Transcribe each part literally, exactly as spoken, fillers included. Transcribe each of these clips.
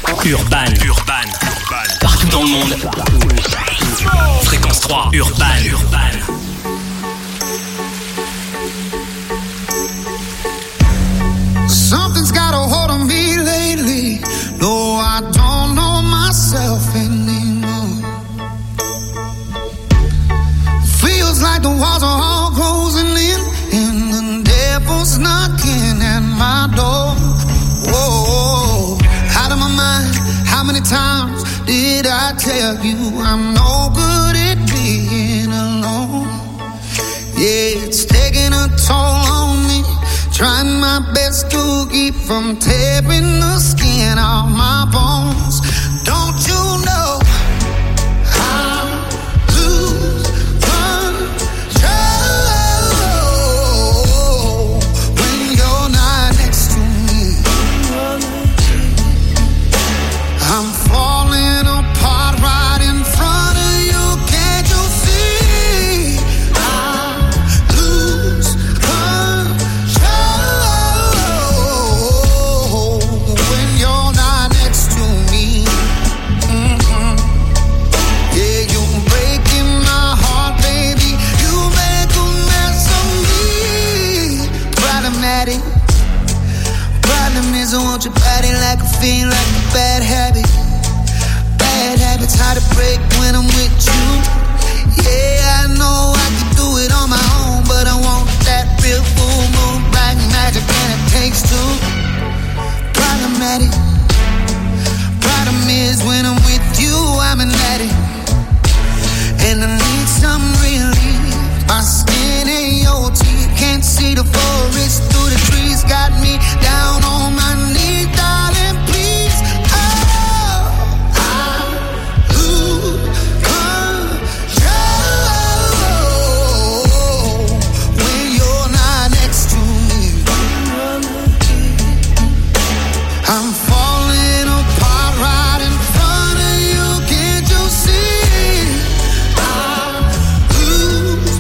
Urban. Urban. Partout dans le monde. Fréquence trois. Urban. Urban. Something's got a hold on me lately. No, I don't know myself anymore. Feels like the walls are all closing in, and the devil's knocking at my door. Whoa, out of my mind. How many times did I tell you I'm no good at being alone? Yeah, it's taking a toll on me. Trying my best to keep from tearing the skin off my bones. Don't you know I lose control when you're not next to me? I'm falling apart right in front of you. Can't you see? I lose control when you're not next to me. Mm-hmm. Yeah, you're breaking my heart, baby. You make a mess of me. Problematic. Problem is I want your body like a fiend, like a bad habit. Bad habits hard to break when I'm with you. Yeah, I know I can do it on my own, but I want that real full moon, black magic, and it takes two. Problematic. Problem is when I'm with you, I'm an addict, and I need some relief. My skin ain't your teeth, can't see the forest through the trees. Got me down on my knees, darling, please. Oh, I lose control when you're not next to me. I'm falling apart right in front of you. Can't you see? I lose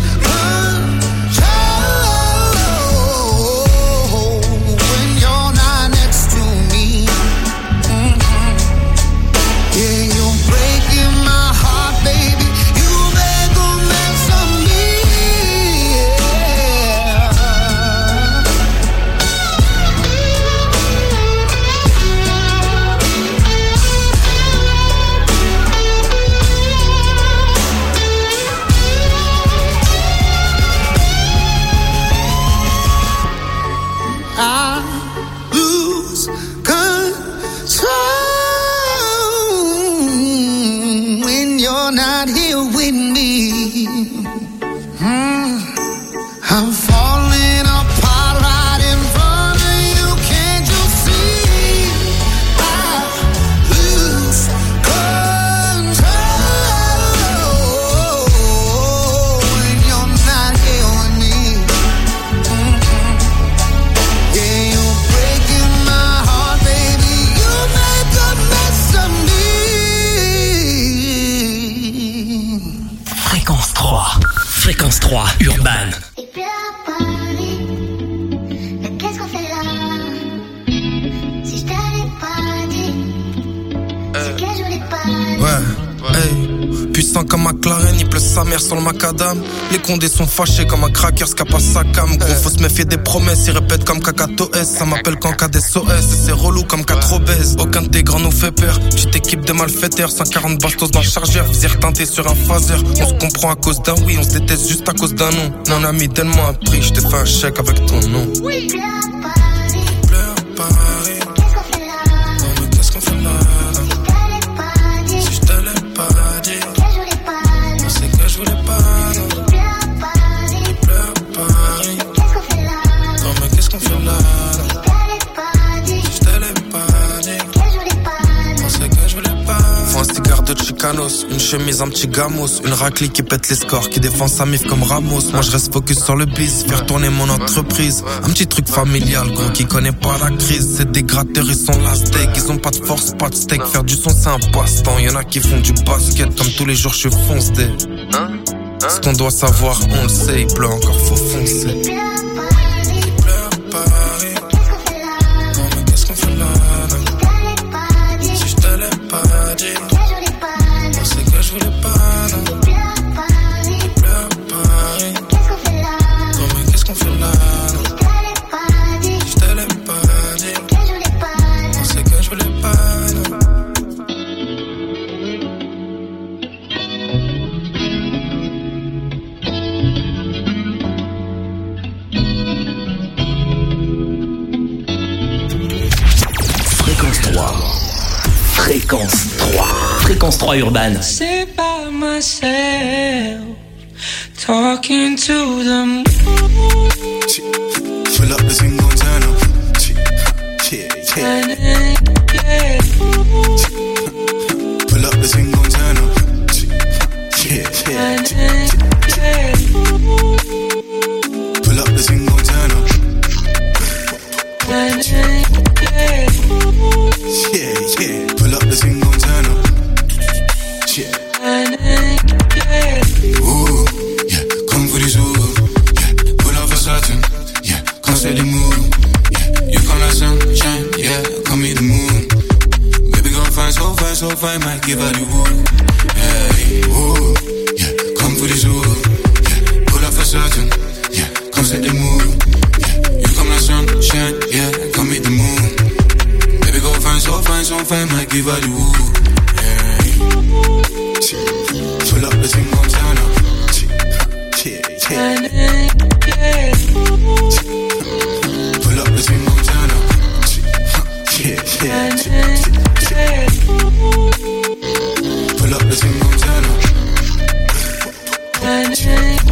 control when you're not next to me. Mm-hmm. Yeah, you're breaking my heart, baby. You make a mess of me. Yeah. I lose control when you're not here with me. Mm. I'm falling apart right in front of you. Can't you see? I lose control when you're not here with me. Mm-hmm. Yeah, you're breaking my heart, baby. You make a mess of me. Fréquence trois. Fréquence trois. Urban. Et puis à Paris, mais qu'est-ce qu'on fait là? Si je t'avais pas dit, c'est que je voulais pas dire. Ouais, hey. Puissant comme McLaren, il pleut sa mère sur le macadam. Les condés sont fâchés comme un cracker, scapa sa cam. Gros, faut se méfier des promesses, ils répètent comme Kakato S. Ça m'appelle qu'en cas des O S, et c'est relou comme quatre obèses. Aucun de tes grands nous fait peur, petite équipe de malfaiteurs. cent quarante bastos dans le chargeur, visir teinté sur un phaser. On se comprend à cause d'un oui, on se déteste juste à cause d'un non. Non ami, donne-moi un prix, je t'ai fait un chèque avec ton nom. Oui, puis à Paris, Pleure Paris, qu'est-ce qu'on fait là? non mais qu'est-ce qu'on fait là? Si je t'avais pas dit, Si je te l'ai pas dit, que je voulais pas dire. c'est que je voulais pas. Et puis à Paris, Pleure Paris, qu'est-ce qu'on fait là? non mais qu'est-ce qu'on fait là? Si je t'avais pas dit, Si je te l'ai pas dit, que je voulais pas dire. c'est que je voulais pas. Faut un cigare de Chicanos, une chemise, un petit gamos, une raclée qui pète les scores, qui défend sa mif comme Ramos. Moi je reste focus sur le biz, faire tourner mon entreprise. Un petit truc familial, gros, qui connaît pas la crise. C'est des gratteurs, ils sont la steak, ils ont pas de force, pas de steak. Faire du son c'est un passe-temps, y'en a qui font du basket, comme tous les jours je suis foncé. Ce qu'on doit savoir, on le sait, il pleut encore, faut foncer. Et puis à Paris, Pleure Paris, qu'est-ce qu'on fait là? non mais qu'est-ce qu'on fait là? Si je t'avais pas dit, Si je Fréquence trois. Fréquence trois urbaine. Sit by myself, talking to them. Pull up the single turn up. Yeah, yeah. Pull up the single turn up. Yeah, yeah. Pull up the single turn up. Yeah, yeah. Pull up the single turn up. Yeah. Ooh, yeah. Come for this ooh. Yeah. Pull up for certain. Yeah. Come say the mood. Yeah. You come like sunshine. Yeah. Come meet the moon. Baby girl fine, so fine, so fine. Might give her the wood. Yeah. Ooh, yeah. Come for this ooh. Yeah. Pull up for certain. Yeah. Come set the mood. Yeah. You come like sunshine. Yeah. Come meet the moon. Baby girl fine, so fine, so fine. Might give her the wood. Pull up the single turn up. Yeah, yeah. Pull up the single turn up. Yeah, yeah. Pull up the single turn up. Yeah,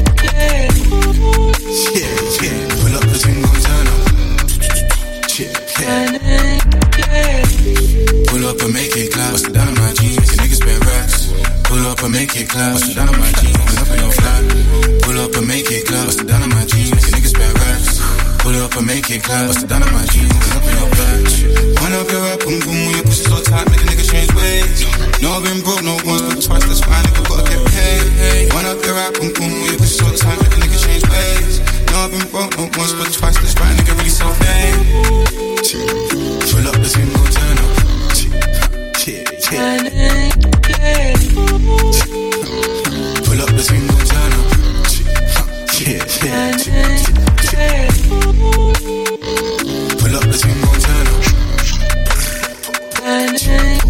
yeah. Pull up the single turn up. Yeah, yeah. Pull up and make it clap. Bust it down on my jeans. You niggas spend racks. Pull up and make it clap. Bust it down on my jeans. Pull up in your flat. Pull up and make it clap. Bust it down on my jeans. You niggas spend racks. Pull up and make it clap. Bust it down on my jeans. Pull up in your flat. Wind up your rap, boom boom. When your pussy so tight, make a nigga change ways. No, I've been broke, no once, but twice. That's fine, nigga, gotta get paid. Wind up your rap, boom boom. When your pussy so tight, make a nigga change ways. No, I've been broke, no once, but twice. That's fine, nigga, really self-made. Pull up the single turn up. Yeah, yeah. Pull up the single turn up. Yeah, yeah. Pull up the single turn up. Yeah,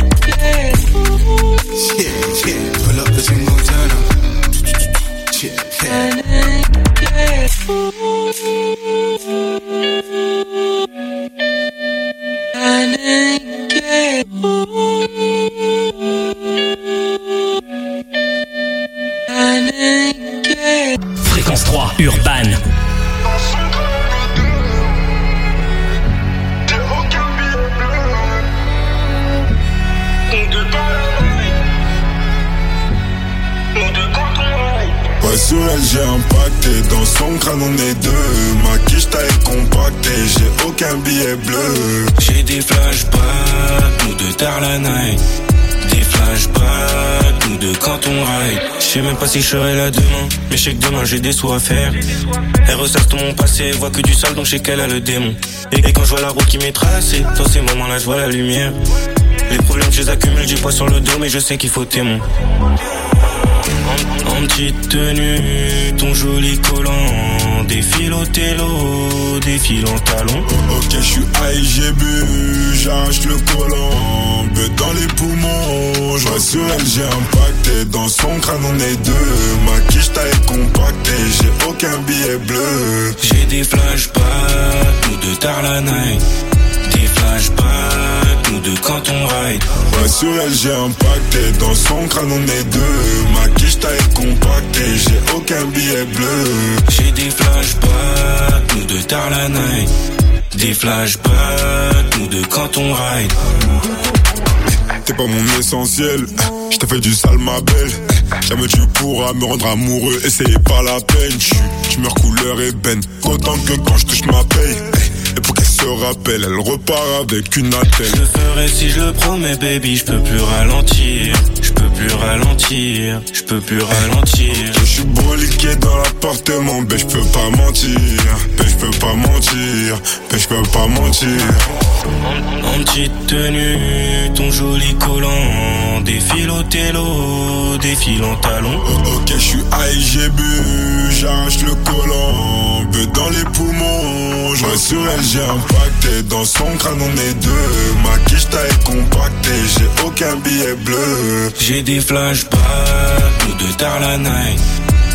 yeah. Pull up the single turn up. Yeah, yeah. Fréquence trois urbaine. Ouais, sur elle j'ai impacté, dans son crâne on est deux. Ma quiche taille compactée, j'ai aucun billet bleu. J'ai des flashbacks, nous deux tard la night. Des flashbacks, nous deux quand on ride. J'sais même pas si je serai là demain, mais je sais que demain j'ai des sous à faire. Elle ressasse tout mon passé, voit que du sale donc je sais qu'elle a le démon. Et, et quand je vois la route qui m'est tracée, dans ces moments-là je vois la lumière. Les problèmes je les accumule, j'ai pas sur le dos mais je sais qu'il faut témoin. En, en petite tenue, ton joli collant, défile au télo, défile en talons. Ok, je suis high, j'ai bu, j'arrache le collant, but dans les poumons. Je vois sur elle, j'ai impacté, dans son crâne on est deux. Ma quiche taille compactée, j'ai aucun billet bleu. J'ai des flashbacks, nous deux tard la night. Des flashbacks, nous deux quand on ride. Ouais, sur elle j'ai impacté, dans son crâne on est deux. Ma quiche taille compactée, j'ai aucun billet bleu. J'ai des flashbacks, nous deux tard la night. Des flashbacks, nous deux quand on ride. T'es pas mon essentiel, je t'ai fait du sale ma belle. Jamais tu pourras me rendre amoureux, et c'est pas la peine. Tu meurs couleur ébène, autant que quand je touche ma paye. Et pour qu'elle se rappelle, elle repart avec une attelle. Je le ferai si je le promets baby, je peux plus ralentir. Je peux plus ralentir, je peux plus ralentir. Je suis broliqué dans l'appartement, ben je peux pas mentir. Ben je peux pas mentir, ben je peux pas mentir. En, en petite tenue, ton joli collant, défile au télo, défile en talons. Ok, je suis high, j'ai bu, j'arrache le collant, but dans les poumons. Je vois sur elle, j'ai impacté, dans son crâne on est deux. Ma quiche taille compactée, j'ai aucun billet bleu. J'ai des flashbacks, nous deux tard la night. Des flashbacks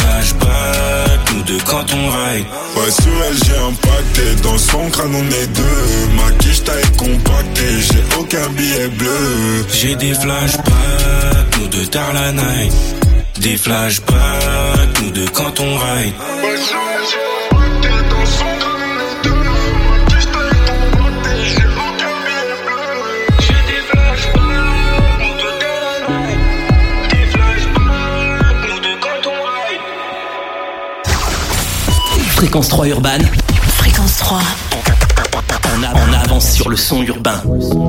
flashbacks, nous deux quand on ride. Ouais, sur elle j'ai impacté, dans son crâne on est deux. Ma quiche taille compactée, j'ai aucun billet bleu. J'ai des flashbacks, nous deux tard la night. Des flashbacks, nous deux quand on ride. Ouais, sur elle j'ai impacté, dans son crâne on est deux. Ma quiche taille compactée, j'ai aucun billet bleu. J'ai des flashbacks, nous deux tard la night. Des flashbacks, nous deux quand on ride. Fréquence trois urbaine. Fréquence trois. On, a, on avance sur le son urbain.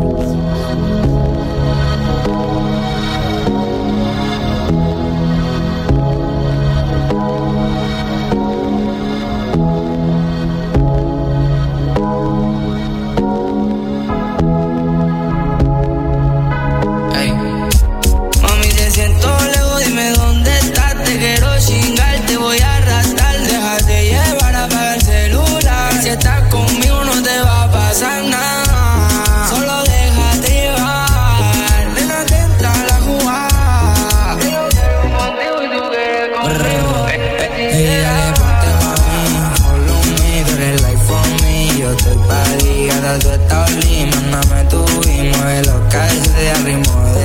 Tú estás lima, mándame tu y mueve los calles de ritmo de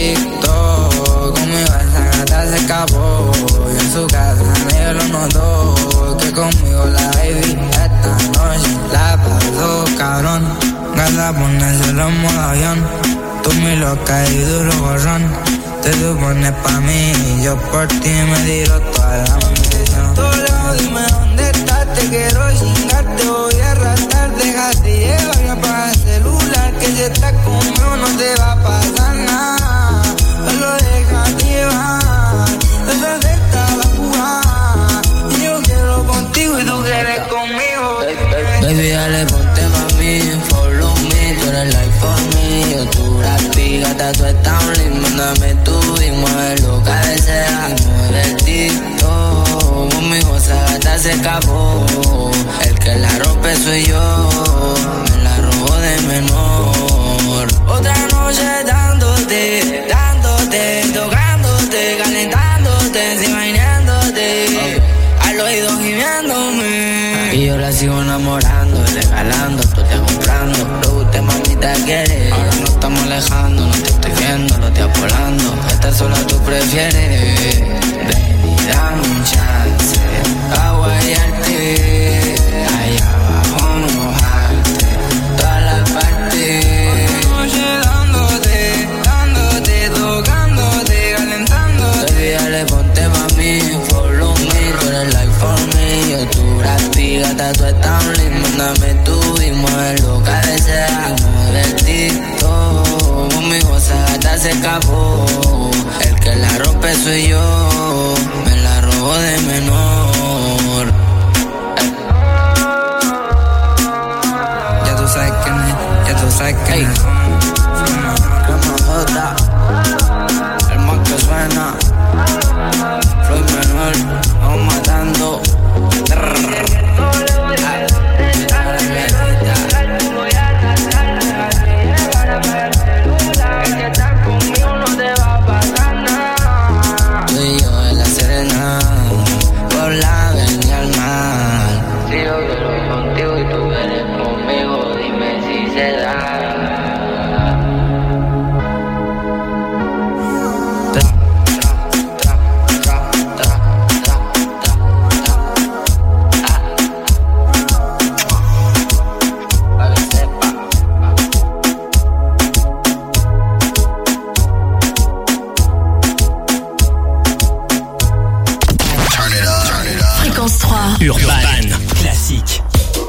TikTok. Conmigo esa gata se escapó y en su casa nadie lo notó. Que conmigo la baby esta noche la pasó cabrón. Gata ponérselo en modo avión. Tú mi loca y duro gorrón. Te supones pa' mí y yo por ti me tiro toda la munición. Tú lejos dime dónde estás, te quiero chingar, te voy a arrastrar, déjate llevar y apaga el celular, que si estás conmigo no te va a pasar nada. Solo déjate llevar, esa secta va a jugar, y yo quiero contigo y tú quieres conmigo. Baby, dale, ponte pa' mí, follow me, tú eres like for me, yo tú la pigata, tú estás un lindo, mándame tú y mueve lo que desea, y mueve el TikTok, conmigo esa gata se escapó, el que la rompe soy yo, me la robo de menor. Otra noche dándote, dándote, tocándote, calentándote, imaginándote, al oído gimiéndome. Y yo la sigo enamorando, regalando, tú te comprando, lo que usted mamita quiere. Ahora nos estamos alejando, no te estoy viendo, no te apolando. Estar sola tú prefieres, ven y dame un chance, a guayarte, allá abajo no mojarte, todas las partes. Oye, dándote, dándote, tocándote, calentándote. Baby, dale, ponte pa' mí, follow me, tú eres like for me, yo tú la pigata, tú estás un lindo, mándame tú y mueve lo que desea, y mueve el TikTok, conmigo esa gata se escapó, el que la rompe soy yo, me la robo de menor. Ey. Ya tú sabes quién es, ya tú sabes quién es. El más que suena, Floyd Manuel, vamos matando. Tú y yo en la Serena, por la avenida al mar. Si yo quiero ir contigo y tú quieres conmigo, dime si se da. Urban classique.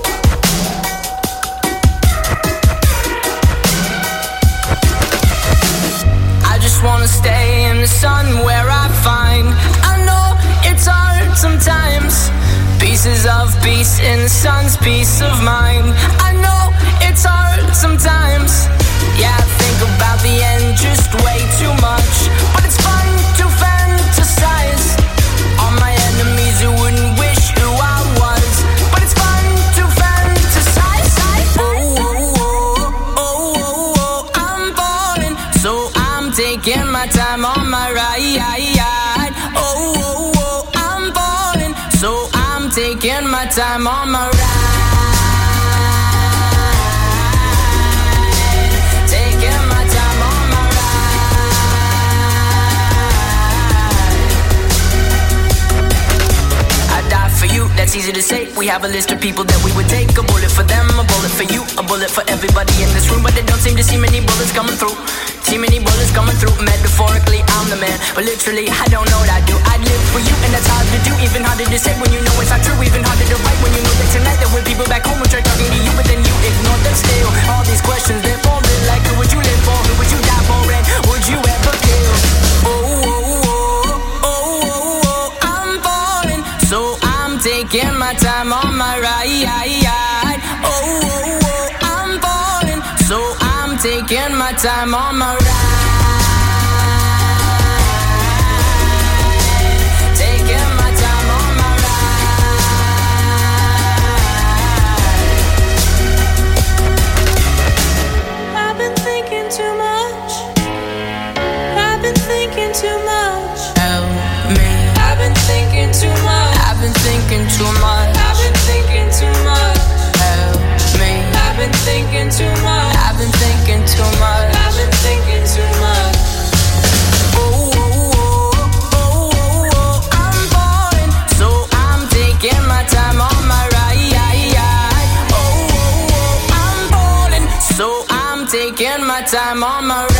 I just wanna stay in the sun where I find, I know it's hard sometimes, pieces of peace in the sun's peace of mind. I know it's hard sometimes, yeah, I think about the end just way too much, but it's fun to fantasize. All my enemies who wouldn't wish who I was, but it's fun to fantasize. Oh, oh, oh, oh, oh, oh, I'm falling, so taking my time on my ride. Oh, oh, oh, I'm falling. time on my ride. Taking my time on my ride. I die for you, that's easy to say. We have a list of people that we would take. A bullet for them, a bullet for you, a bullet for everybody in this room. But they don't seem to see many bullets coming through. See many bullets coming through. Metaphorically, I'm the man, but literally, I don't know what I do. I'd live for you, and that's hard to do. Even harder to say when you know it's not true. Even harder to write when you know that tonight there were people back home who tried talking to you, but then you ignore them still. All these questions, they're falling like, who would you live for? Who would you die for? And would you ever kill? Oh, oh, oh, oh, oh, oh, I'm falling, so I'm taking my time on my ride. Oh, oh, oh, I'm falling, so I'm taking my time on my ride. Taking my time on my ride. I've been thinking too much. I've been thinking too much. Help me. I've been thinking too much. I've been thinking too much. I've been thinking too much. Help me. I've been thinking too much. I've been thinking too much. I've been thinking too much. Oh, oh, oh, oh, oh, oh, I'm falling, so I'm taking my time on my ride. Oh, oh, oh, I'm falling, so I'm taking my time on my ride.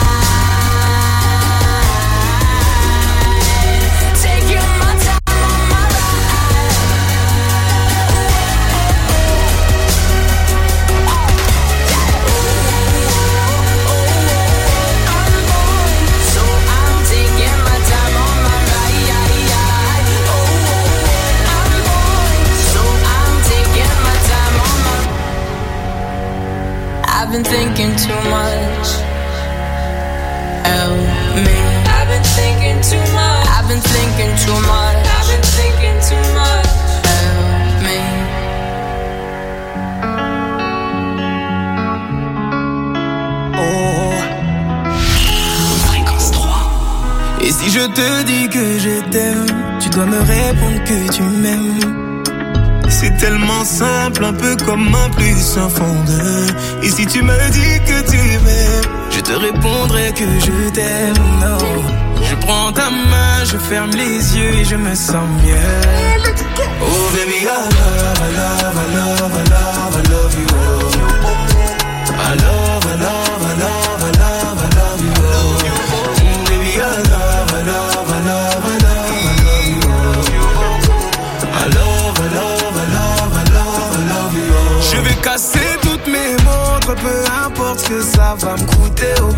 Taking my time on my ride. I've been thinking too much. Help me. I've been thinking too much. I've been thinking too much. I've been thinking too much. Help me. Oh. Fréquence trois. Et si je te dis que je t'aime, tu dois me répondre que tu m'aimes. C'est tellement simple, un peu comme un plus un fond de. Et si tu me dis que tu m'aimes, je te répondrai que je t'aime. Non, je prends ta main, je ferme les yeux et je me sens mieux. Oh baby, I love, I love, I love, I love, I love you. I love, I love, I love, I love, I love you. Oh baby, I love, I love, I love, I love, I love you. I love, I love. Je vais casser toutes mes montres, peu importe ce que ça va me coûter. Oh.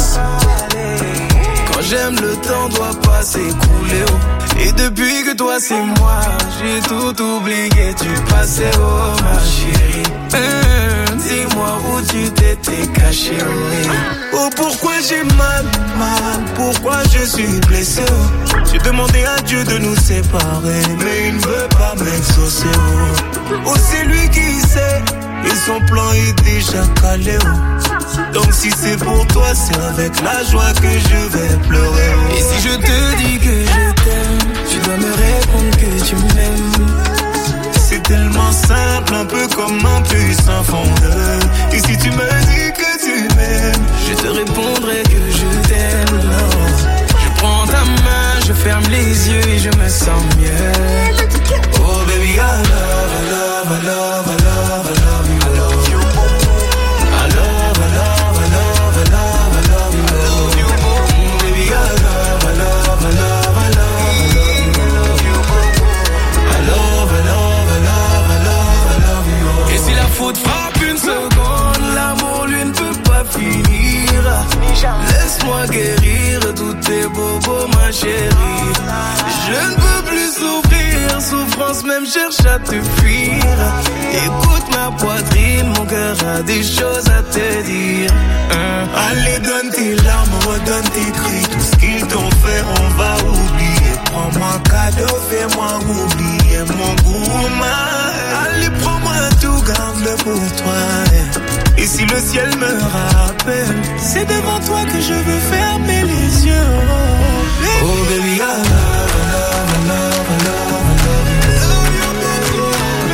Quand j'aime, le temps doit pas s'écouler. Oh. Et depuis que toi c'est moi, j'ai tout oublié du passé. Oh ma chérie, mmh, dis-moi où tu t'étais caché. Oh, oh pourquoi j'ai mal, mal, pourquoi je suis blessé. Oh. J'ai demandé à Dieu de nous séparer, mais il ne veut pas m'exaucer. Oh, oh c'est lui qui sait. Et son plan est déjà calé, oh. Donc si c'est pour toi, c'est avec la joie que je vais pleurer, oh. Et si je te dis que je t'aime, tu dois me répondre que tu m'aimes. C'est tellement simple, un peu comme un puissant fondeur. Et si tu me dis que tu m'aimes, je te répondrai que je t'aime, oh. Je prends ta main, je ferme les yeux et je me sens mieux. Oh baby, I love, I love, I love, I love, I love you. I love you. I love, I love, I love, I love, I love you. I love you. Mm, baby, I love, I love, I love, I love, I love you. I love, I love, I love, I love, I love you. Et si la faute frappe une seconde, l'amour lui ne peut pas finir. Laisse-moi guérir tous tes bobos, ma chérie. Je ne peux plus souffrir, souffrance même cherche à te fuir. Écoute ma poitrine, mon cœur a des choses à te dire. Hein? Allez, donne tes larmes, redonne tes cris. Tout ce qu'ils t'ont fait, on va oublier. Prends-moi cadeau, fais-moi oublier mon gourmand. Allez, prends-moi tout, garde-le pour toi. Et si le ciel me rappelle, c'est devant toi que je veux fermer les yeux. Oh baby, oh, baby I love, I love, I love, I love, I love you.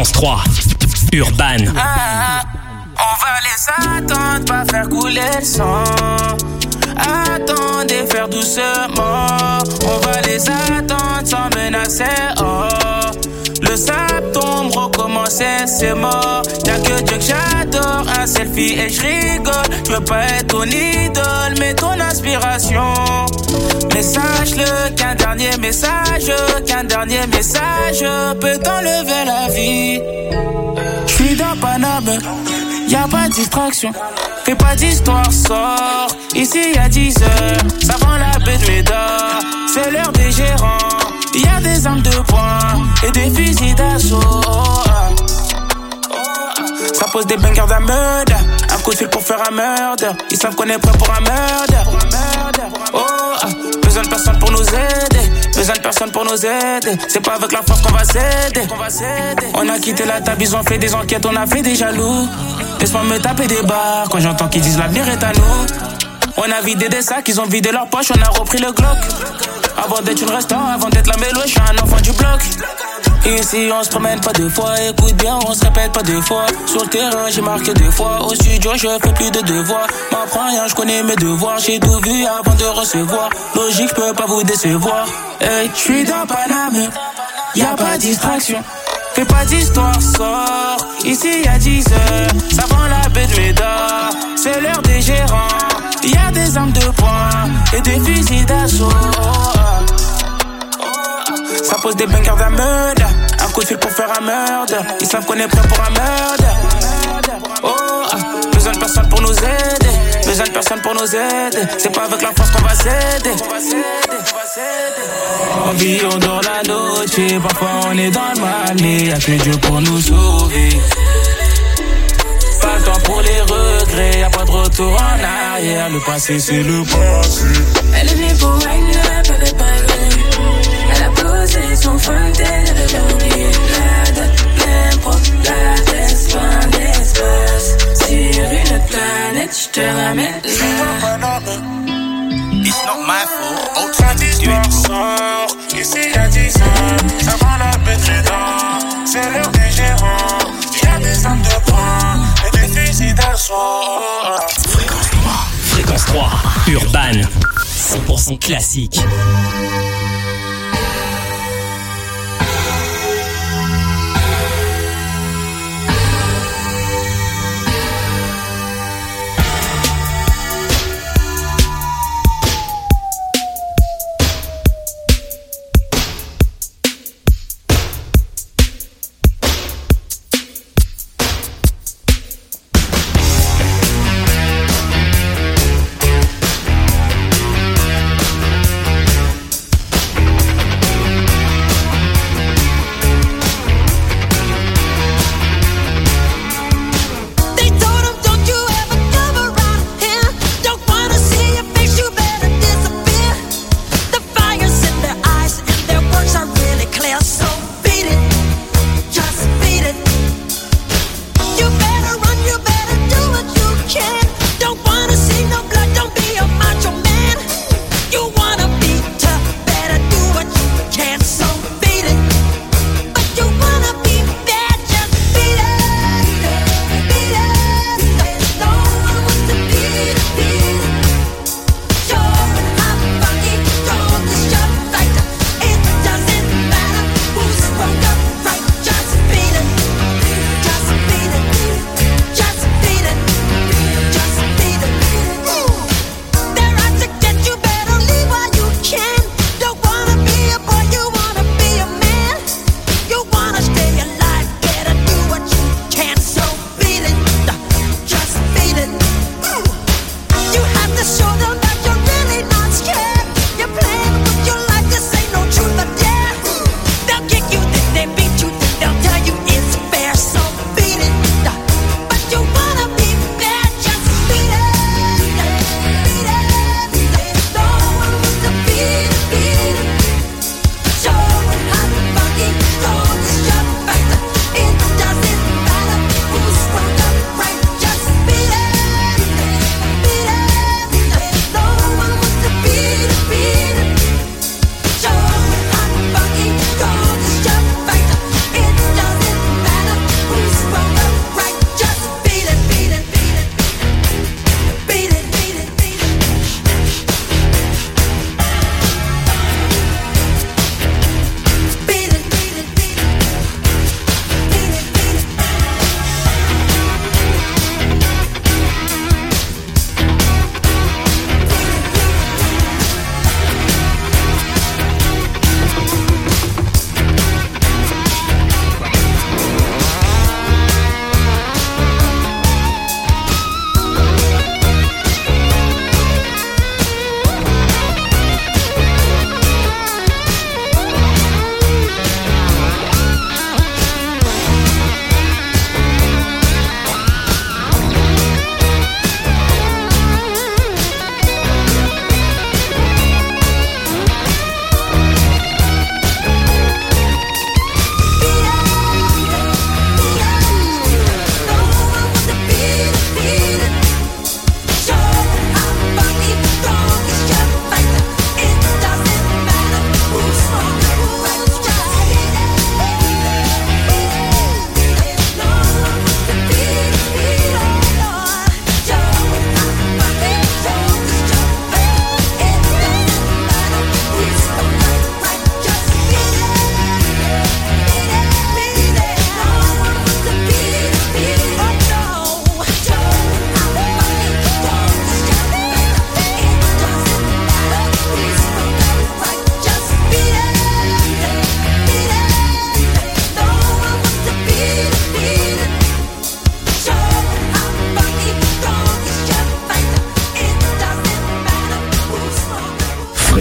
Fréquence trois, Urban. Ah, on va les attendre, pas faire couler le sang. Attendez, faire doucement. On va les attendre sans menacer. Oh, le sable tombe, recommencer, c'est mort. Y'a que Dieu que j'adore, un selfie et je rigole. Je veux pas être ton idole, mais ton inspiration. Mais sache-le qu'un dernier message, qu'un dernier message peut t'enlever la vie. J'suis dans Paname, y'a pas de distraction. Fais pas d'histoire, sors. Ici y'a dix heures, ça vend la baie de Médard. C'est l'heure des gérants. Y'a des armes de poing et des fusils d'assaut. Oh, oh, ça pose des bangers d'un meurtre. Un coup de fil pour faire un meurtre. Ils savent qu'on est prêt pour un meurtre. Oh, besoin de personne pour nous aider. Besoin de personne pour nous aider. C'est pas avec la force qu'on va s'aider. On a quitté la table, ils ont fait des enquêtes, on a fait des jaloux. Laisse-moi me taper des barres quand j'entends qu'ils disent l'avenir est à nous. On a vidé des sacs, ils ont vidé leurs poches, on a repris le Glock. Avant d'être une restant, avant d'être la mélo, je suis un enfant du bloc. Ici on se promène pas deux fois, écoute bien, on se répète pas deux fois. Sur le terrain j'ai marqué deux fois, au studio je fais plus de devoirs. M'apprends rien, je connais mes devoirs, j'ai tout vu avant de recevoir. Logique, je peux pas vous décevoir. Hey, je suis dans Paname, y'a pas de distraction. Fais pas d'histoire, sors. Ici y'a dix heures, ça vend la baie de Médard. C'est l'heure des gérants. Y'a des armes de poing et des fusils d'assaut. Ça pose des bangers d'un meurtre. Un coup de fil pour faire un meurtre. Ils savent qu'on est prêt pour un meurtre. Oh, besoin de personne pour nous aider. Besoin de personne pour nous aider. C'est pas avec la force qu'on va s'aider. On vit, on dort la noche. Parfois on est dans le mal, mais y'a que Dieu pour nous sauver. Pas le temps pour les regrets, y'a pas de retour en arrière. Le passé c'est le passé. Elle est venue pour wine, elle a pas préparé. Elle a posé son fontaine, elle avait oublié la date. N'importe la laisse pas d'espace. Sur une planète, j'te ramène là. It's not my fault. Autre d'histoire sort. Ici y'a dix ans, avant la baie de Médard. C'est l'heure des gérants. Y'a des armes de poing et des fusils d'assaut. Fréquence trois, Fréquence trois, Urban, cent pour cent classique.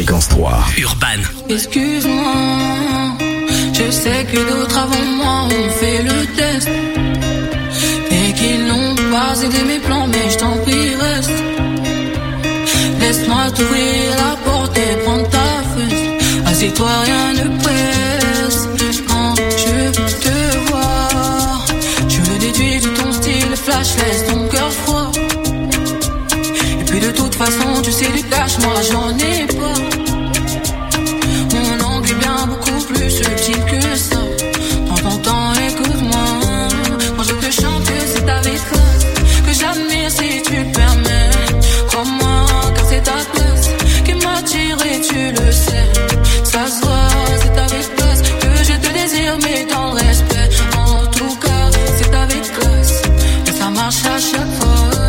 Fréquence trois. Urban. Excuse-moi, je sais que d'autres avant moi ont fait le test et qu'ils n'ont pas aidé mes plans, mais je t'en prie reste. Laisse-moi t'ouvrir la porte et prendre ta fesse. Assieds-toi, rien ne presse. Quand je te vois, je le déduis de ton style flash, laisse ton cœur froid. Et puis de toute façon, tu sais du cash, moi j'en ai pas. Mon angle est bien beaucoup plus subtil que ça. Prends ton temps, écoute-moi. Quand je te chante, c'est avec classe que j'admire si tu le permets. Crois-moi, car c'est ta place qui m'attire et tu le sais. Ça se voit, c'est avec classe que je te désire, mais dans le respect. En tout cas, c'est avec classe et ça marche à chaque fois.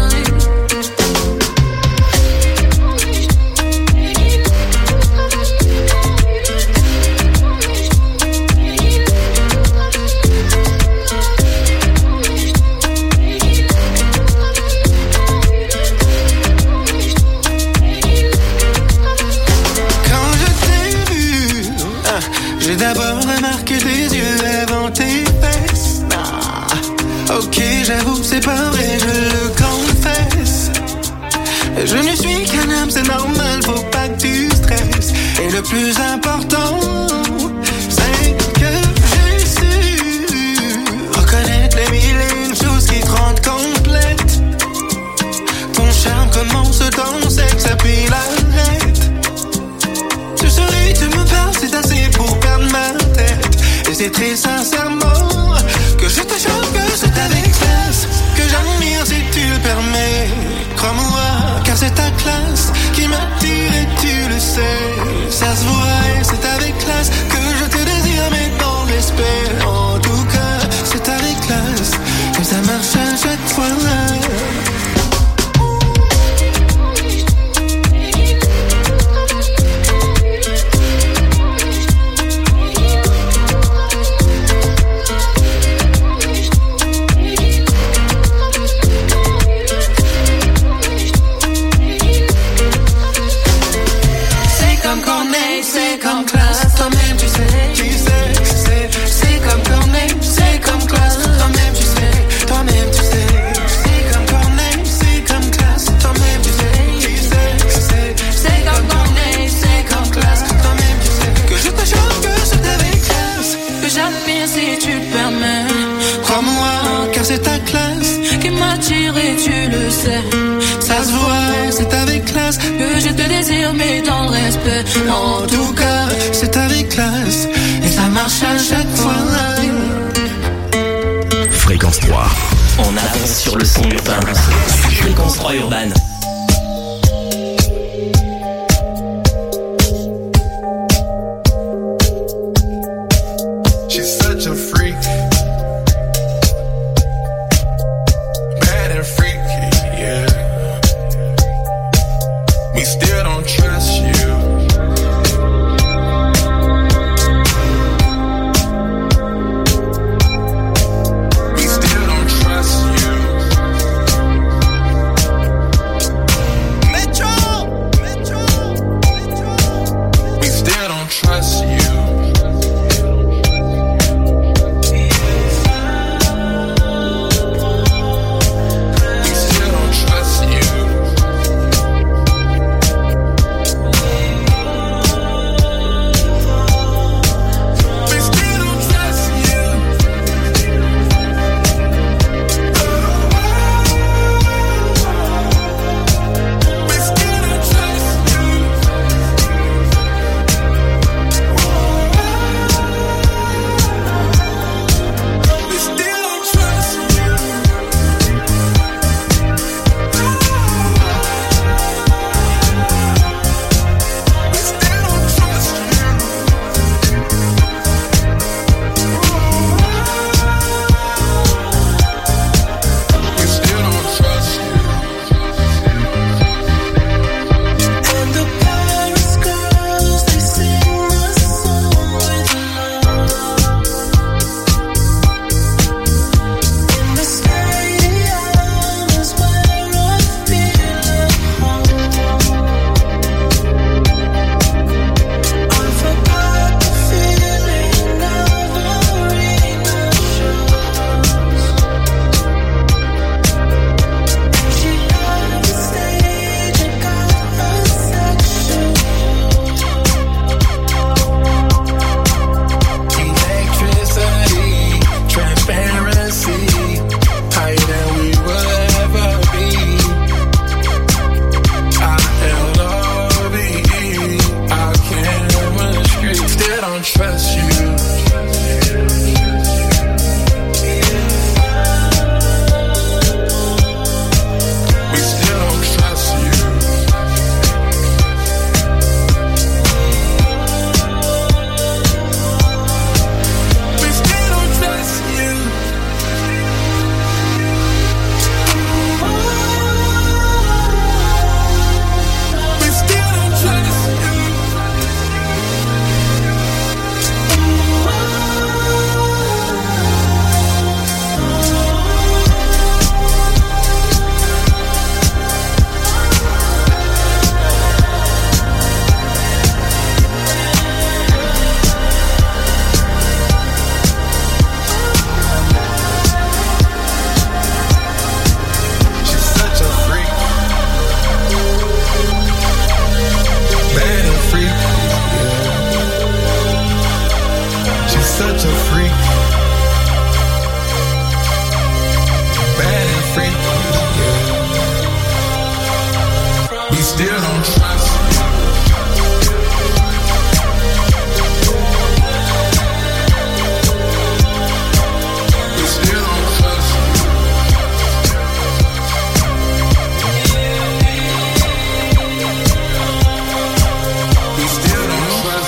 J'ai d'abord remarqué tes yeux avant tes fesses. Ah, ok, j'avoue, c'est pas vrai, je le confesse. Je ne suis qu'un homme, c'est normal, faut pas que tu stresses. Et le plus important, c'est que j'ai su reconnaître les mille et une choses qui te rendent complète. Ton charme commence dans le sexe, puis l'arrête. Tu souris, tu me parles, c'est assez pour perdre ma tête. Et c'est très sincèrement que je te chante, que c'est avec classe que j'admire si tu le permets. Crois-moi, car c'est ta classe qui m'attire et tu le sais. Ça se voit et c'est avec classe que je te désire, mais dans le respect. En tout cas, c'est avec classe que ça marche à chaque fois. C'est comme classe, toi-même tu sais, tu sais, c'est, c'est comme Corneille, c'est comme classe, toi-même tu sais, toi-même tu sais, c'est comme Corneille, c'est comme classe, toi-même tu sais, tu sais, c'est, c'est comme Corneille, c'est comme classe, toi-même tu sais, que je te chante, que c'est avec classe, que j'admire si tu le permets, crois-moi, car c'est ta classe qui m'attire et tu le sais, ça se voit, c'est avec classe que je te désire, mais dans le respect. En tout cas, c'est avec classe et ça marche à chaque fois. Fréquence trois. On avance sur le son urbain. Fréquence trois Urban. She's such a freak. Bad and freaky, yeah. We still don't trust you. We still don't trust you. We still don't trust. We still don't trust. We still don't trust.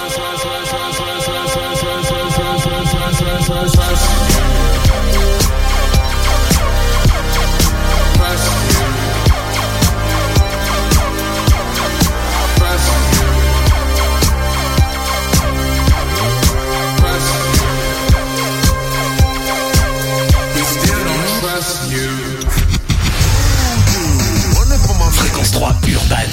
Fréquence trois Urban.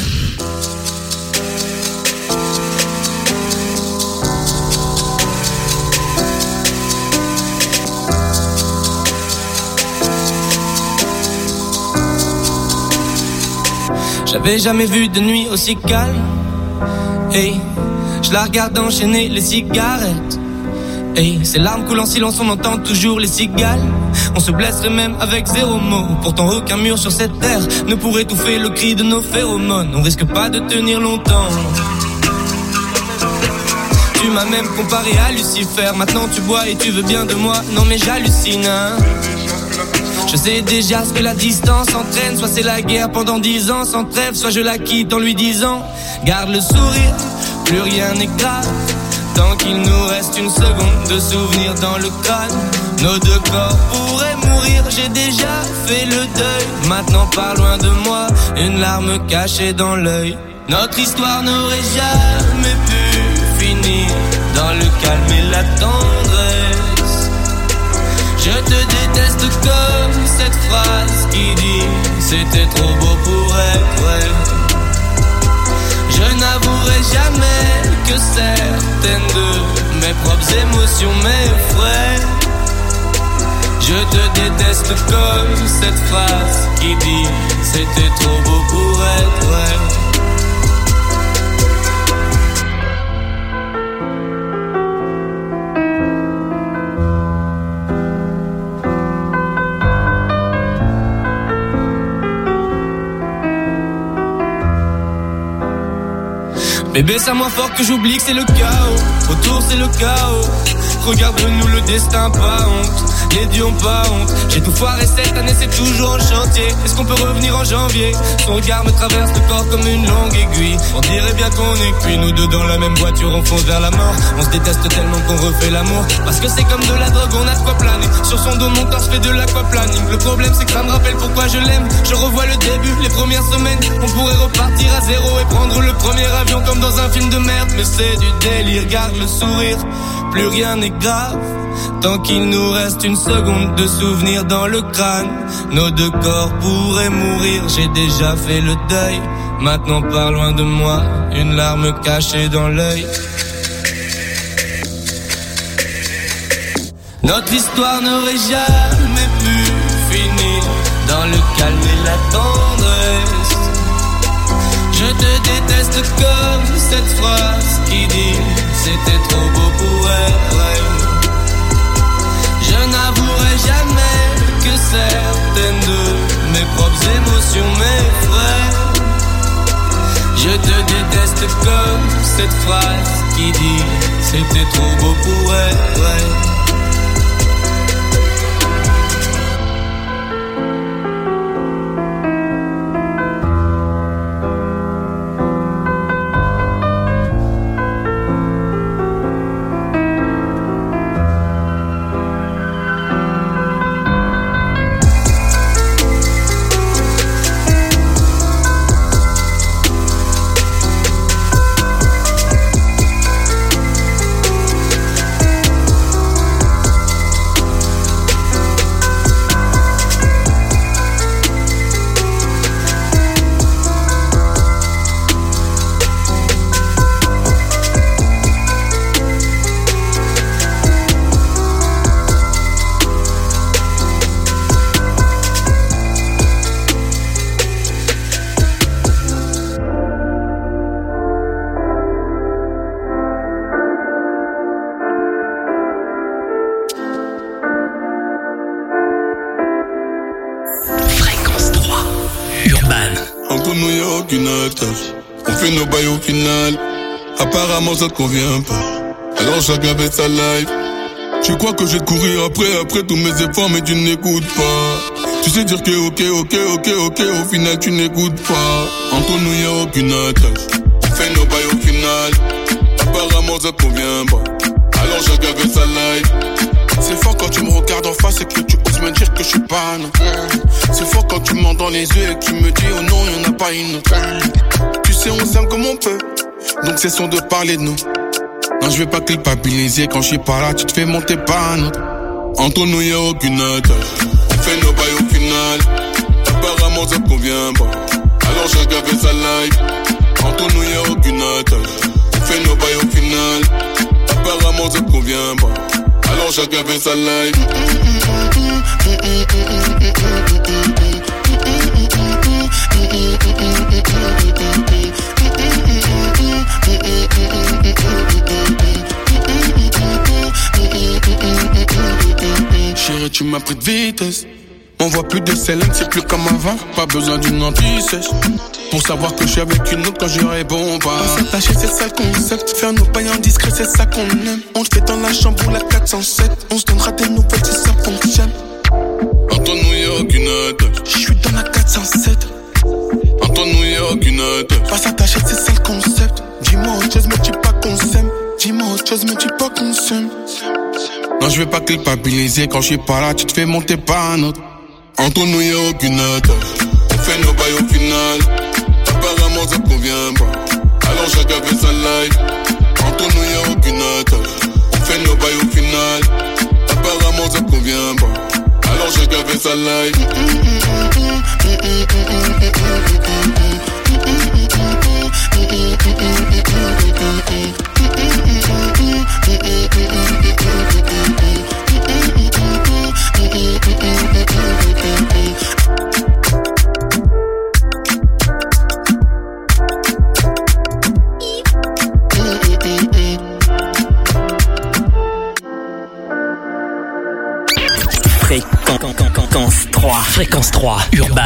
J'avais jamais vu de nuit aussi calme. Hey, je la regarde enchaîner les cigarettes. Hey, ces larmes coulent en silence, on entend toujours les cigales. On se blesse même avec zéro mot. Pourtant aucun mur sur cette terre ne pourrait étouffer le cri de nos phéromones. On risque pas de tenir longtemps. Tu m'as même comparé à Lucifer. Maintenant tu bois et tu veux bien de moi. Non mais j'hallucine, hein. Je sais déjà ce que la distance entraîne. Soit c'est la guerre pendant dix ans sans trêve, soit je la quitte en lui disant garde le sourire, plus rien n'est grave. Tant qu'il nous reste une seconde de souvenir dans le crâne, nos deux corps pourraient mourir. J'ai déjà fait le deuil. Maintenant pas loin de moi, une larme cachée dans l'œil. Notre histoire n'aurait jamais pu finir dans le calme et la tendresse. Je te déteste comme cette phrase qui dit c'était trop beau pour être vrai. Je n'avouerai jamais que certaines de mes propres émotions m'effraient. Je te déteste comme cette phrase qui dit c'était trop beau pour être vrai. Bébé, c'est à moi fort que j'oublie que c'est le chaos. Autour c'est le chaos. Regarde-nous, le destin, pas honte. Les dieux ont pas honte. J'ai tout foiré cette année, c'est toujours en chantier. Est-ce qu'on peut revenir en janvier? Son regard me traverse le corps comme une longue aiguille. On dirait bien qu'on est cuits, nous deux dans la même voiture, on fonce vers la mort. On se déteste tellement qu'on refait l'amour. Parce que c'est comme de la drogue, on a de quoi planer. Sur son dos, mon corps se fait de l'aquaplaning. Le problème c'est que ça me rappelle pourquoi je l'aime. Je revois le début, les premières semaines. On pourrait repartir à zéro et prendre le premier avion comme dans un film de merde. Mais c'est du délire, garde le sourire. Plus rien n'est grave, tant qu'il nous reste une seconde de souvenir dans le crâne. Nos deux corps pourraient mourir, j'ai déjà fait le deuil. Maintenant pas loin de moi, une larme cachée dans l'œil. Notre histoire n'aurait jamais pu finir dans le calme et la tendresse. Je te déteste comme cette phrase qui dit c'était trop beau pour être vrai. Je n'avouerai jamais que certaines de mes propres émotions m'effraient. Je te déteste comme cette phrase qui dit c'était trop beau pour être vrai. Entre nous y'a aucune attache. On fait nos bails au final. Apparemment ça te convient pas. Alors chacun fait sa life. Tu crois que je vais courir après, après tous mes efforts, mais tu n'écoutes pas. Tu sais dire que ok, ok, ok, ok, au final tu n'écoutes pas. Entre nous y'a aucune attache. On fait nos bails au final. Apparemment ça te convient pas. Alors chacun fait sa life. C'est fort quand tu me regardes en face et que tu oses me dire que je suis pas non. C'est fort quand tu m'entends dans les yeux et que tu me dis oh non y'en a pas une autre. Tu sais on s'aime comme on peut, donc cessons de parler de nous. Non je vais pas culpabiliser quand je suis pas là, tu te fais monter pas non. Entre nous y'a aucune attache. On fait nos bails au final. Apparemment ça te convient pas. Alors chacun fait sa life. Entre nous y'a aucune attache. On fait nos bails au final. Apparemment ça te convient pas. Alors chacun fait sa life. Chérie, tu m'as pris de vitesse. On voit plus de Céline, c'est plus comme avant. Pas besoin d'une anti-sèche pour savoir que je suis avec une autre quand je réponds pas. On s'attacher, c'est ça le concept. Faire nos pailles en discret, c'est ça qu'on aime. On le fait dans la chambre ou la quatre cent sept. On se donnera des nouvelles si ça fonctionne. Entre nous y'a aucune attache. Je suis dans la quatre cent sept. Entre nous y'a aucune attache. Pas s'attacher, c'est ça le concept. Dis-moi autre chose, mais dis pas qu'on s'aime. Dis-moi autre chose, mais dis pas qu'on s'aime. Non, je vais pas culpabiliser quand je suis pas là, tu te fais monter pas un autre. Entre nous y'a aucune attache. On fait nos bails au final. Apparemment ça te convient pas. Alors chacun fait sa life. Entre nous y'a aucune attache. On fait nos bails au final. Apparemment ça te convient pas. Alors chacun fait sa life. Fréquence trois, Fréquence trois, Urban.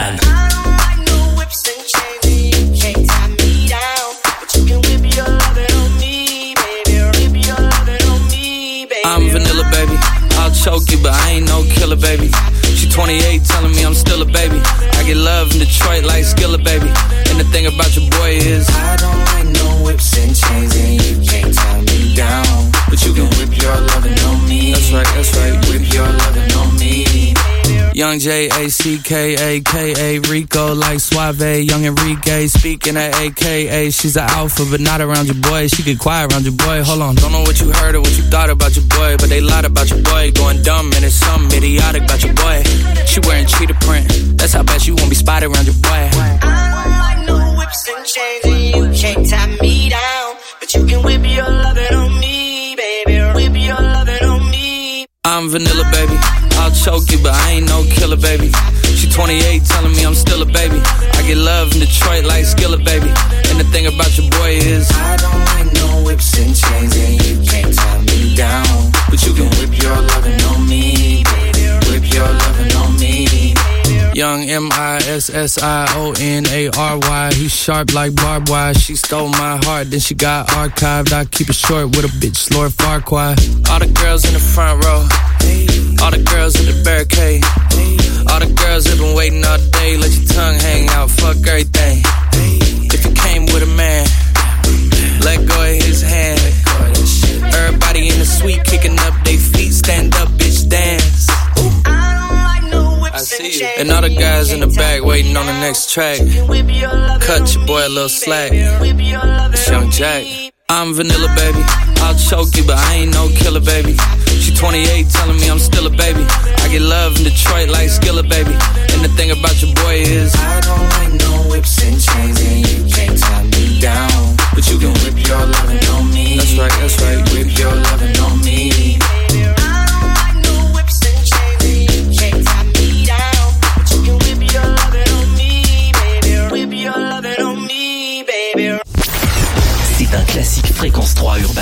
I'm vanilla, baby. I'll choke you, but I ain't no killer, baby. She twenty-eight, telling me I'm still a baby. I get love in Detroit like Skilla, baby. And the thing about your boy is I don't like no whips and chains, and you can't tie me down. But you can whip your lovin' on me. That's right, that's right. Whip your lovin' on me. Young J A C K A K A Rico like Suave. Young Enrique speaking at A K A. She's an alpha but not around your boy. She get quiet around your boy. Hold on, don't know what you heard or what you thought about your boy, but they lied about your boy. Going dumb and it's something idiotic about your boy. She wearing cheetah print. That's how bad she won't be spotted around your boy. I don't like no whips and chains, and you can't tie me down. But you can whip your lovin' on me, baby. Whip your lovin' on me. I'm vanilla, baby. I'll choke you, but I ain't no killer, baby. She twenty-eight, telling me I'm still a baby. I get love in Detroit like Skilla, baby. And the thing about your boy is I don't like no whips and chains, and you can't tie me down. But you can whip your lovin' on me, baby. Whip your lovin' on me. Young M I S S I O N A R Y. He sharp like barbed wire. She stole my heart, then she got archived. I keep it short with a bitch, Lord Farquaad. All the girls in the front row, all the girls in the barricade, all the girls that been waiting all day. Let your tongue hang out, fuck everything. If you came with a man, let go of his hand. Everybody in the suite kicking up their feet. Stand up, bitch, dance. I see you. And all the guys in the back waiting on the next track. Cut your boy a little slack. It's Young Jack. I'm vanilla, baby. I'll choke you, but I ain't no killer, baby. She twenty-eight, telling me I'm still a baby. I get love in Detroit like Skilla, baby. And the thing about your boy is I don't like no whips and chains, and you can't tie me down. But you can whip your lovin' on me. That's right, that's right. Whip your lovin' on me. C'est un classique Fréquence trois Urban.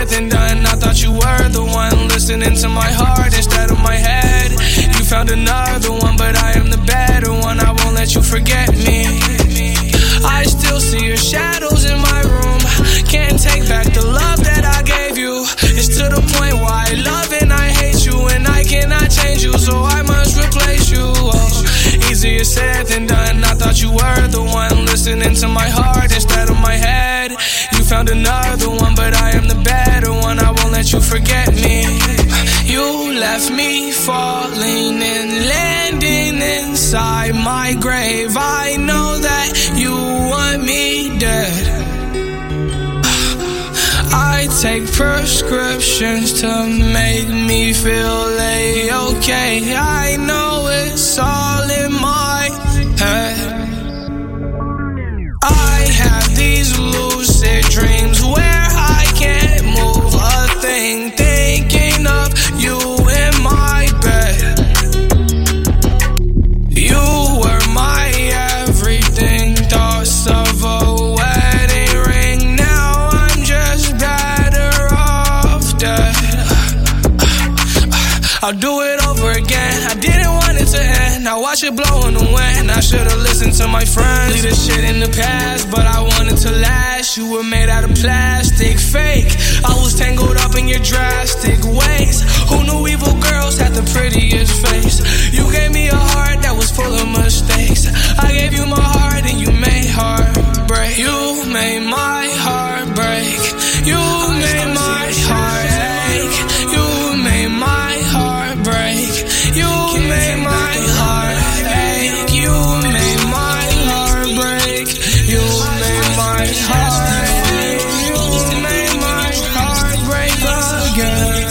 said than done. I thought you were the one listening to my heart instead of my head. You found another one, but I am the better one. I won't let you forget me. I still see your shadows in my room. Can't take back the love that I gave you. It's to the point where I love and I hate you, and I cannot change you, so I must replace you. Oh, easier said than done. I thought you were the one listening to my heart instead of my head. You found another one, but I am the better one. I won't let you forget me. You left me falling and landing inside my grave. I know that you want me dead. I take prescriptions to make me feel A-okay. I know it's all in my head. I have these lucid dreams where I can't move a thing, thinking of you in my bed. You were my everything, thoughts of a wedding ring. Now I'm just better off dead. I'll do it over again. I didn't want it to end. Now watch it blow in the wind. I should've listened to my friends. Leave this shit in the past, but I wanted to last. You were made out of plastic, fake. I was tangled up in your drastic ways. Who knew evil girls had the prettiest face? You gave me a heart that was full of mistakes. I gave you my heart and you made heartbreak. You made my heart break. You made my heart ache. You made my heart break. You made my heart ache. You made my heart break. You made my heart ache. You made my heart break again.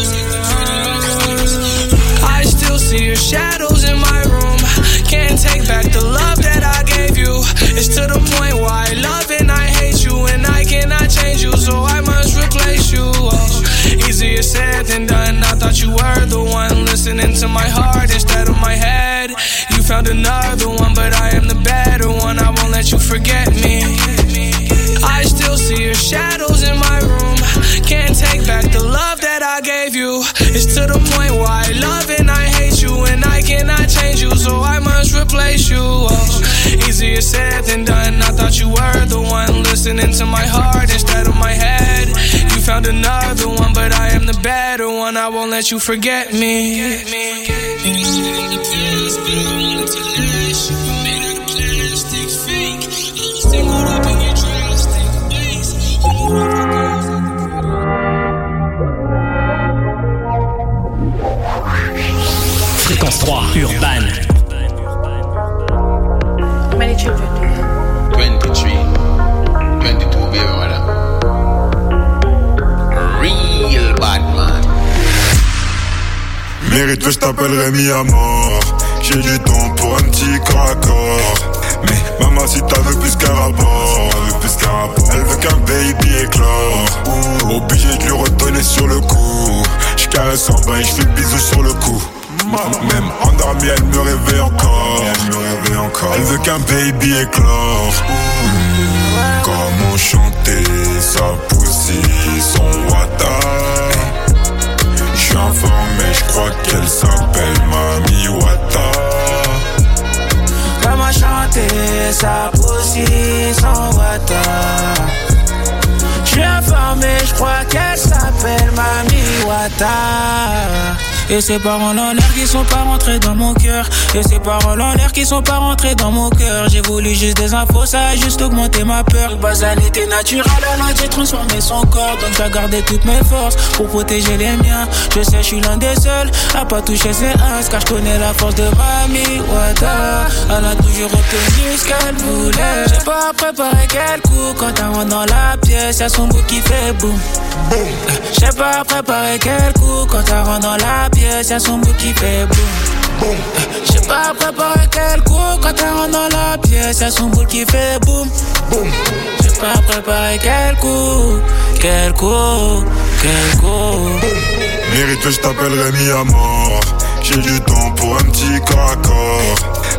I still see your shadows in my room. Can't take back the love that I gave you. It's to the point where I love and I hate you, and I cannot change you, so I must replace you. Oh, easier said than done. I thought you were the one listening to my heart instead of my head. You found another one, but I am the better one. I won't let you forget me. I still see your shadows in my room. Can't take back the love that I gave you. It's to the point where I love and I hate you, and I cannot change you, so I must replace you. Oh, easier said than done. I thought you were the one listening to my heart instead of my head. You found another one, but I am the better one. I won't let you forget me. Fréquence trois, Urban. Many children do that. twenty-three, twenty-two, baby, voilà. Real bad man. Mérite que je t'appellerai mis à mort. J'ai du temps pour un petit corps à corps. Mais maman, si t'as veux plus qu'un rapport, elle veut plus qu'un rapport. Elle veut qu'un baby éclore. Ouh, obligé de lui redonner sur le coup. J'caresse en bas et j'fais le bisou sur le cou. Même endormie, elle me réveille encore. Elle me réveille encore. Elle veut qu'un baby éclore. Mmh, comment chanter sa poussie, son wata. J'suis informé, j'crois qu'elle s'appelle Mami Wata. Comment chanter sa poussie, son wata. J'suis informé, j'crois qu'elle s'appelle Mami Wata. Et ces paroles en l'air qui sont pas rentrées dans mon cœur. Et ces paroles en l'air qui sont pas rentrées dans mon cœur. J'ai voulu juste des infos, ça a juste augmenté ma peur. Basalité naturelle, elle a j'ai transformé son corps. Donc j'ai gardé toutes mes forces pour protéger les miens. Je sais, je suis l'un des seuls à pas toucher ses uns, car je connais la force de Mami Wata. Elle a toujours obtenu ce qu'elle voulait. J'ai pas préparé quel coup quand elle rentre dans la pièce. Y'a son bout qui fait boum. J'ai pas préparé quel coup quand elle rentre dans la pièce. Y'a son bout qui fait boum. J'ai pas préparé quel coup quand elle rentre dans la pièce. Y'a son bout qui fait boum. J'ai pas préparé quel coup, quel coup, quel coup. Mérite que je t'appellerai mis à mort. J'ai du temps pour un petit corps à corps.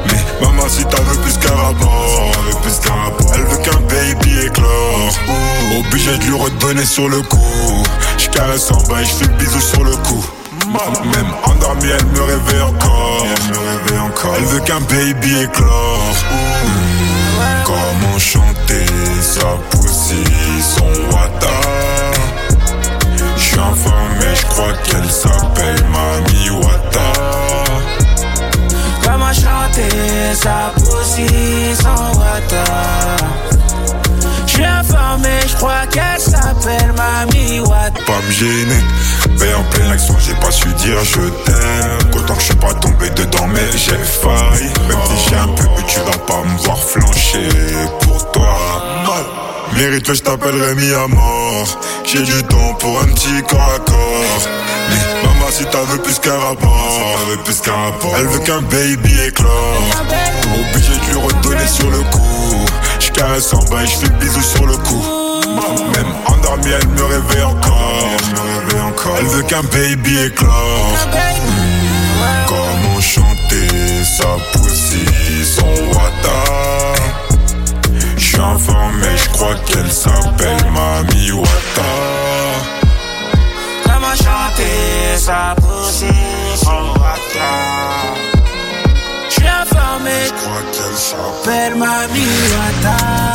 Mais maman, si t'as veux plus qu'un rapport, elle veut plus qu'un rapport. Elle veut qu'un baby éclore. Ouh, obligé de lui redonner sur le coup. J'caresse en bas et j'fais le bisou sur le cou. Même endormie, elle me réveille encore. Elle me réveille encore. Elle veut qu'un baby éclore. Mmh. Comment chanter sa poussie, son wata. J'suis informé, j'crois qu'elle s'appelle Mami Wata. Comment chanter sa poussie, son wata. J'suis informé, j'crois qu'elle s'appelle Mami Wata. Pas me gêner, mais en pleine action j'ai pas su dire je t'aime. Autant que je suis pas tombé dedans mais j'ai failli. Même si j'ai un peu mais tu vas pas me voir flancher pour toi. Mérite, je t'appellerai mis à mort. J'ai du temps pour un petit corps à corps. Mais maman si t'as veux plus qu'un rapport, elle veut plus qu'un rapport. Elle veut qu'un baby éclore. Obligé de lui redonner sur le coup. J'caresse en bas et j'fais le bisou sur le cou. Même endormie, elle me réveille encore. Elle me réveille encore. Elle veut qu'un baby éclore. Mmh. Comment chanter sa poussie, son wata. J'suis informé, j'crois qu'elle s'appelle Mami Wata. Comment chanter sa poussie, son wata. J'suis informé, j'crois qu'elle s'appelle Mami Wata.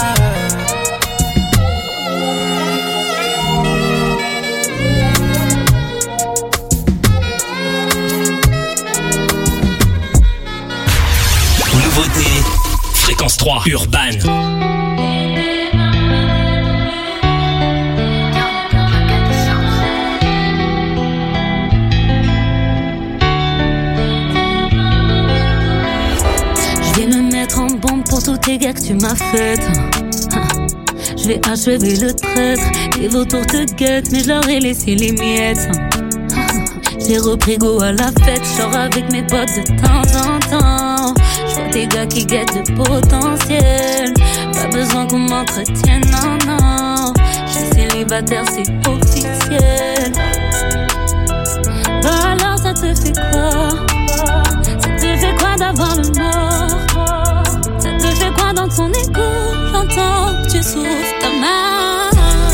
Nouveauté, Fréquence trois, Urban. Je vais me mettre en bombe pour tous tes gars que tu m'as fait. Je vais achever le traître. Les vautours te guettent, mais je leur ai laissé les miettes. J'ai repris go à la fête, j'sors avec mes potes de temps en temps. J'vois des gars qui guettent le potentiel. Pas besoin qu'on m'entretienne, non, non. J'suis célibataire, c'est officiel. Bah alors ça te fait quoi? Ça te fait quoi d'avoir le mort? Ça te fait quoi dans ton écho? J'entends que tu souffres, t'as mal.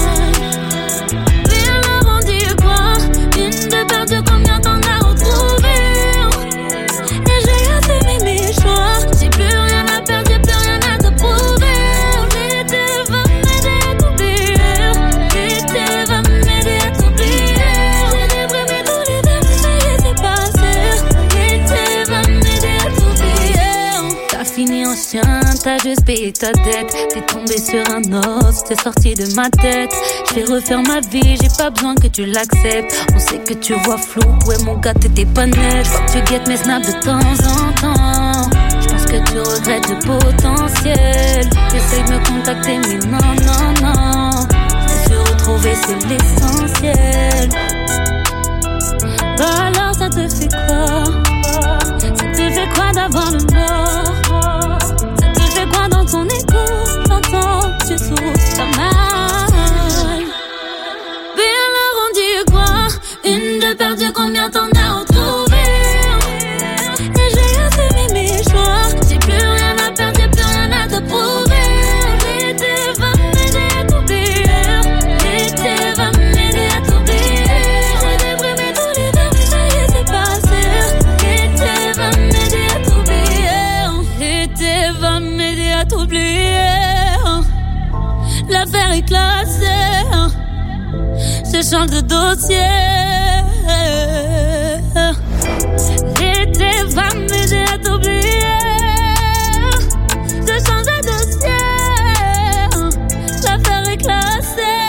Viens leur en dire quoi? Une de perdu, combien t'en as retrouvé? Et j'ai assumé mes choix. J'ai plus rien à perdre, j'ai plus rien à te prouver. L'été va m'aider à t'oublier. L'été va m'aider à t'oublier. J'ai déprimé tous les verres, ça y est, c'est passé. L'été va m'aider à t'oublier. T'as fini en chien, t'as juste payé ta dette. T'es tombé sur un os, t'es sorti de ma tête. Je vais refaire ma vie, j'ai pas besoin que tu l'acceptes. On sait que tu vois flou, ouais mon gars t'étais pas net. J'vois que tu guettes mes snaps de temps en temps. J'pense que tu regrettes le potentiel. J'essaye de me contacter mais non, non, non. Je me suis retrouvée, c'est l'essentiel. Bah alors ça te fait quoi? Ça te fait quoi d'avoir le mort? Ça te fait quoi dans ton écho? J'entends que tu souffres, t'as mal. Viens leur en dire quoi? Une de perdue, combien t'en as retrouvé? Et j'ai assumé mes choix. J'ai plus rien à perdre, j'ai plus rien à te prouver. L'été va m'aider à t'oublier. L'été va m'aider à t'oublier. J'ai déprimé tous les verres, mais ça y est, c'est passé. L'été va m'aider à t'oublier. L'été va m'aider à t'oublier. L'affaire est classée. Je change de dossier. L'été va m'aider à t'oublier. Je change de dossier. L'affaire est classée.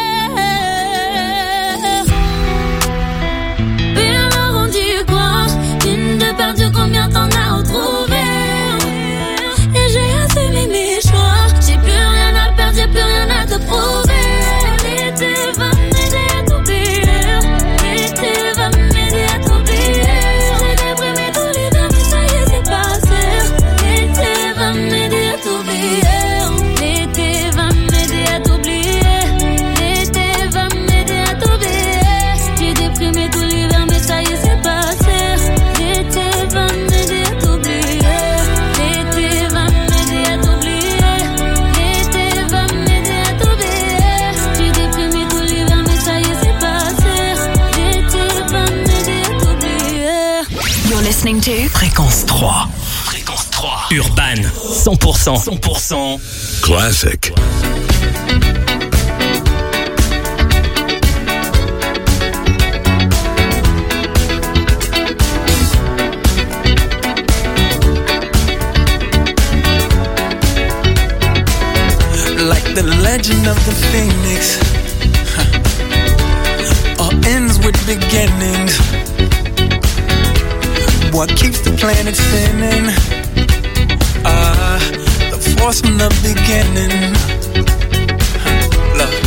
Viens leur en dire quoi? Une de perdue, combien t'en as retrouvé? Et j'ai assumé mes choix. J'ai plus rien à perdre, j'ai plus rien à te prouver. L'été va m'aider à t'oublier. L'été va m'aider à t'oublier. J'ai déprimé tous les verres, mais ça y est, c'est pas listening to Fréquence trois. Fréquence trois. Urban. cent pour cent. cent pour cent. Classic. Like the legend of the phoenix, huh. All ends with beginnings. What keeps the planet spinning? Ah, uh, the force from the beginning. Huh. Look.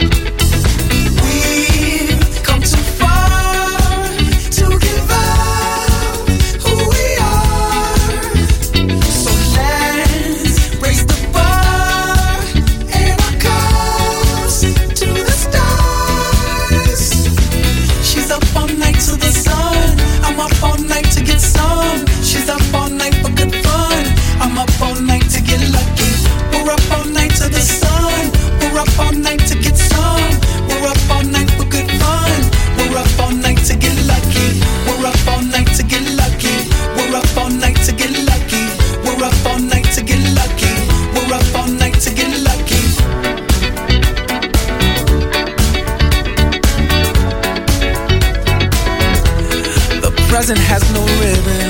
We've come too far to give up who we are. So let's raise the bar and our cups to the stars. She's up all night to the sun. I'm up all night to get some. She's up all night for good fun. I'm up all night to get lucky. We're up all night to the sun. We're up all night to get some. We're up all night for good fun. We're up all night to get lucky. We're up all night to get lucky. We're up all night to get lucky. We're up all night to get lucky. We're up all night to get lucky. The present has no ribbon.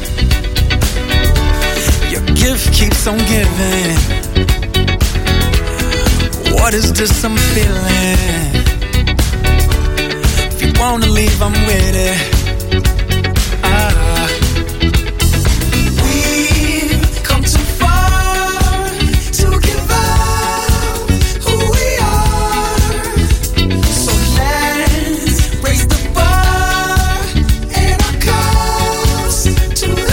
Your gift keeps on giving. What is this I'm feeling? If you wanna leave, I'm with it. Ah. We've come too far to give up who we are. So let's raise the bar and our cups to the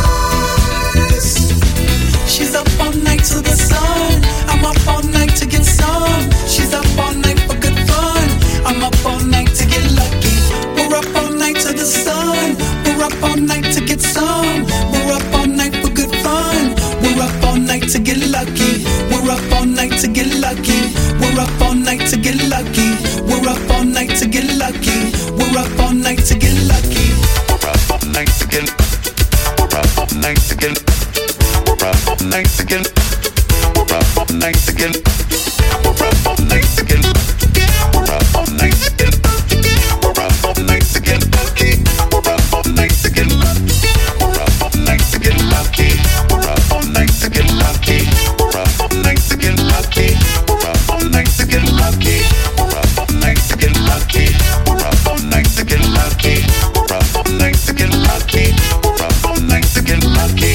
stars. She's up all night to the sun. I'm up all night to get some. She's up all night for good fun. I'm up all night to get lucky. We're up all night to the sun. We're up all night to get some. We're up all night for good fun. We're up all night to get lucky. We're up all night to get lucky. We're up all night to get lucky. We're up all night to get lucky. We're up all night to get lucky. We're up all night to get. We're up all night to get. We're up all night to get. We're up all night to get. We're up all night to get. We're up all night to get. We're up all night to get lucky. We're up all night to get lucky. We're up all night to get lucky. We're up all night to get lucky. We're up all night to get lucky. We're up all night to get lucky. We're up all night to get lucky. We're up all night to get lucky. We're up all night to get lucky. We're up all night to get lucky.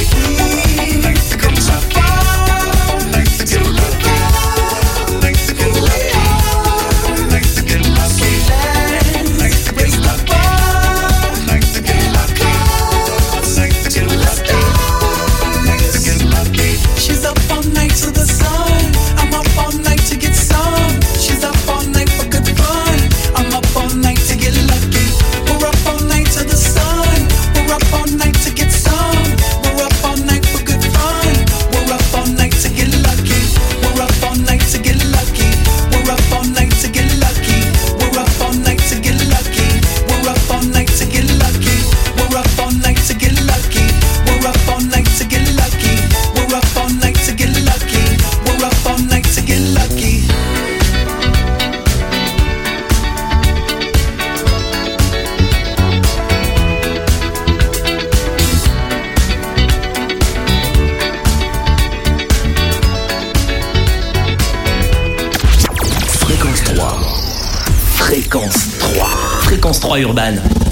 Fréquence trois. Fréquence trois urbaine.